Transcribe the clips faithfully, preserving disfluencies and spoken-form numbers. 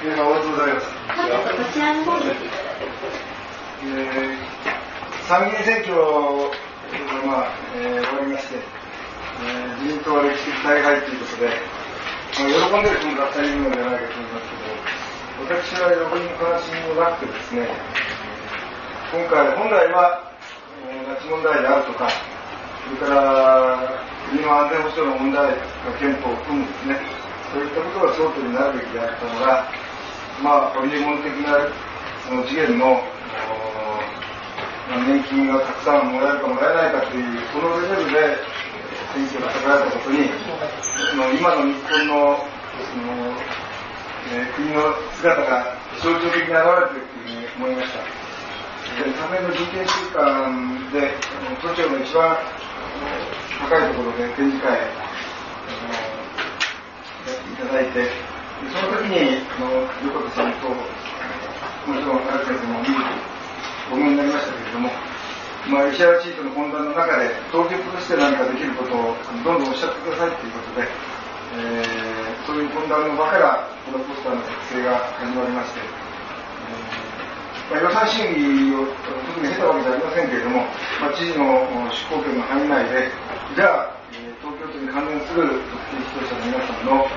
皆さんおはようございます。 はい、こちらの方に。 えー、参議院選挙が、まあえー、終わりまして、えー、自民党は歴史的大敗ということで、まあ、喜んでる人もたくさんいるのではないかと思いますけど、私は横に関心もなくてですね、今回本来は、えー、拉致問題であるとか、それから国の安全保障の問題が憲法を含むですね、そういったことが争点になるべきであったのが、まあ、ホリエモン的なその次元の年金がたくさんもらえるかもらえないかという、そのレベルで選挙が戦われたことに、今の日本の、そのえー、国の姿が象徴的に現れているというふうに思いました。昨年の人権週間で、都庁の一番高いところで展示会やっていただいて、その時に横田さんともちろん荒木先生も見るごめんになりましたけれども、まあ、石原チートの懇談の中で当局として何かできることをどんどんおっしゃってくださいということで、えー、そういう懇談の場からこのポスターの作成が始まりまして、えーまあ、予算審議を特に経たわけじゃありませんけれども、まあ、知事の執行権の範囲内で、じゃあ、えー、東京都に関連する特定視聴者の皆さんの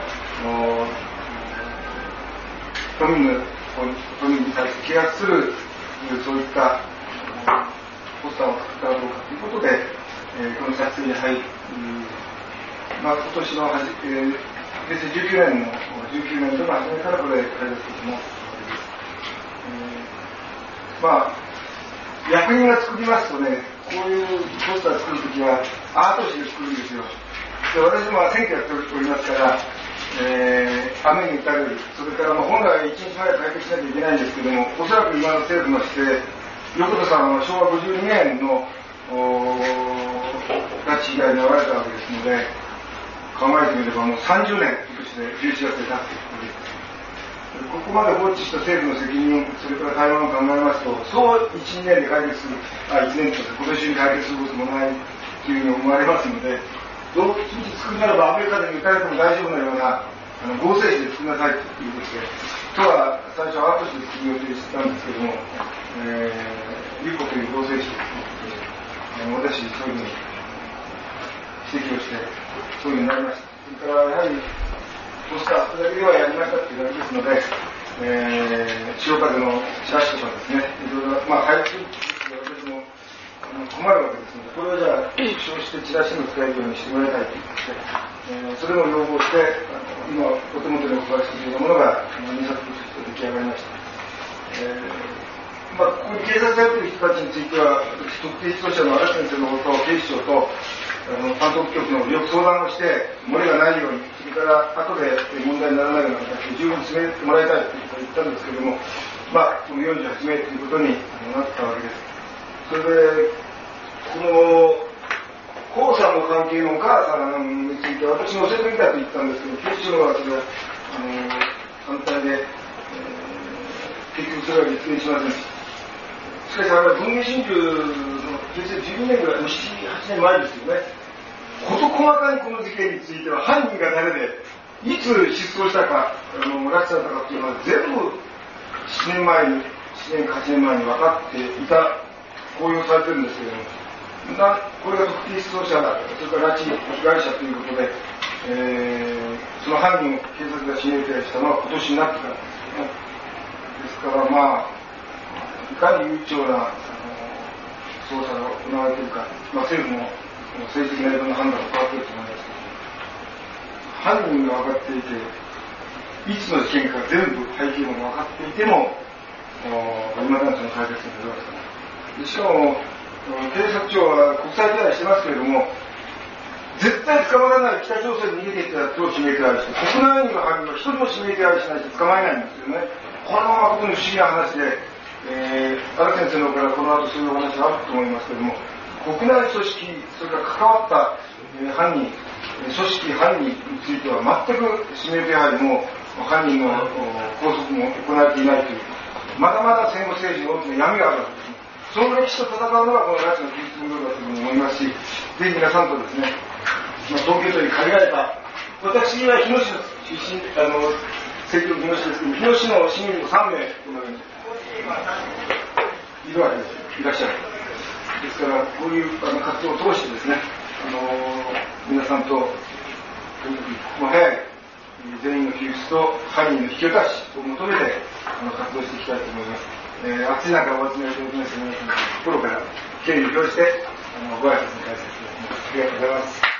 都民の都民に対して気がするそういったポスターを作ったらどうかということで、えー、この作成に入り、まあ、今年のはじ、えー、平成じゅうきゅうねんのじゅうきゅうねん度の初めからこれ開発しています。えー、まあ役人が作りますとね、こういうポスターを作るときはアート紙で作るんですよ。で、私も選挙やっておりますから、えー、雨に打たれる、それからまあ本来一日早く解決しなきゃいけないんですけども、おそらく今の政府の姿勢、横田さんはしょうわごじゅうにねんの拉致被害に遭われたわけですので、考えてみればもうさんじゅうねんとしてじゅういちがつで経っている。ここまで放置した政府の責任、それから台湾を考えますと、そういち、にねんで解決する、あ、いちねんと今年に解決することもないというふうに思われますので、どう作るならばアメリカで撃たれても大丈夫なようなあの合成紙で作りなさいということで、都は最初アート紙で作る予定してたんですけども、えー、リコという合成紙で作って、えー、私そういうふうに指摘をしてそういうふうになりました。それからやはりポスターそれだけではやりましたというだけですので、えー、潮風のチラシとかですね、いろいろまあ配布私も困るわけですので、これをじゃあ縮小してチラシに使えるようにしてもらいたいと言って、えー、それも要望して、今お手元にお配りしているものがにさつとして出来上がりました。えーまあ、ここに警察やっている人たちについては、特定視聴者の荒木先生のことを警視庁とあの担当局のよく相談をして、漏れがないように、それから後で問題にならないような形で十分進めてもらいたいということを言ったんですけれども、まあ、このよんじゅうはちめいということになったわけです。それで、この江さんの関係のお母さんについて私も教えてみたと言ったんですけど、警視庁はそれはあの反対で、えー、結局それは実現しませんでした。しかしあれは文藝春秋の平成じゅうにねんぐらい、なな、はちねんまえですよね。事細かにこの事件については犯人が誰で、いつ失踪したか、あの拉致されたかっていうのは全部ななねんまえに、ななねんかはちねんまえに分かっていた、公表されてるんですけれども、なこれが特定失踪者だ、それから拉致被害者ということで、えー、その犯人を警察が指名手配したのは今年になってからですね。ですからまあ、いかに悠長な捜査が行われているか、まあ、政府も政治的ないろんな判断が変わっていると思いますけど、犯人が分かっていて、いつの事件か全部背景も分かっていても、今だにその解決になりますから。しかも、警察庁は国際手配してますけれども、絶対捕まらない北朝鮮に逃げていったやつを指名手配して、国内にいる犯人は一人も指名手配しないと捕まえないんですよね。これは誠に不思議な話で、えー、荒木先生の方からこの後そういうお話があると思いますけれども、国内組織、それから関わった、えー、犯人、組織、犯人については全く指名手配も犯人の拘束も行われていないという、まだまだ戦後政治の大きな闇があるわけですね。その歴史と戦うのがこの拉致の技術運動だというふうに思いますし、ぜひ皆さんとですね、まあ、東京都に限られた、私は日野市の出身、あの、 積極日野市ですけど、日野市の市民もさんめい、このようにいるわけです。いらっしゃる。ですから、こういうあの活動を通してですね、あのー、皆さんと、とにかく一刻も早い全員の救出と犯人の引き渡しを求めてあの活動していきたいと思います。えー、暑い中お集まりいただきまして、皆さんの心から敬意を表してあのご挨拶に返させていただきます。ありがとうございます。